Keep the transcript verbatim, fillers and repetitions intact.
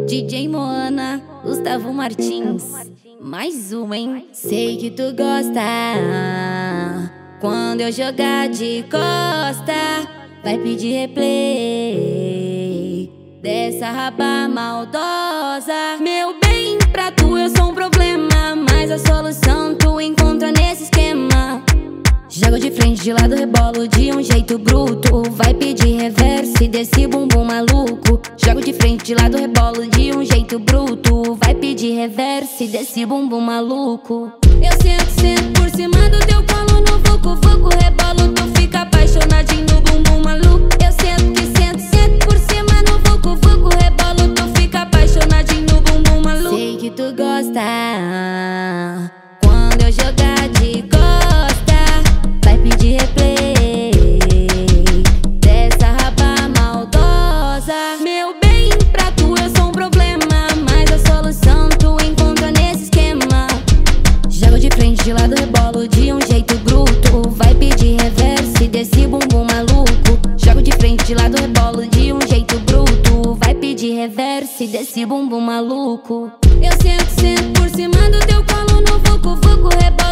D J Moana, Gustavo Martins. Mais uma, hein? Sei que tu gosta quando eu jogar de costa. Vai pedir replay dessa raba maldosa. Meu bem, pra tu eu sou um problema, mas a solução tu encontra nesse esquema. Jogo de frente, de lado, rebolo de um jeito bruto. Vai pedir reverse desse bumbum maluco. Jogo de frente, de lado, rebolo de um jeito bruto. Vai pedir reverse desse bumbum maluco. Eu sento, sento por cima do teu colo no vucu, vucu, rebolo, tu fica apaixonadinho no bumbum maluco. Eu sento que sento, sento por cima no vucu, vucu, rebolo, tu fica apaixonadinho no bumbum maluco. Sei que tu gosta quando eu jogar de costa. Vai pedir replay dessa raba maldosa. Meu bem, pra tu eu sou um problema, mas a solução tu encontra nesse esquema. Jogo de frente, de lado, rebolo de um jeito bruto. Vai pedir reverse desse bumbum maluco. Jogo de frente, de lado, rebolo de um jeito bruto. Vai pedir reverse desse bumbum maluco. Eu sento, sento por cima do teu colo no vucu, vucu, rebolo.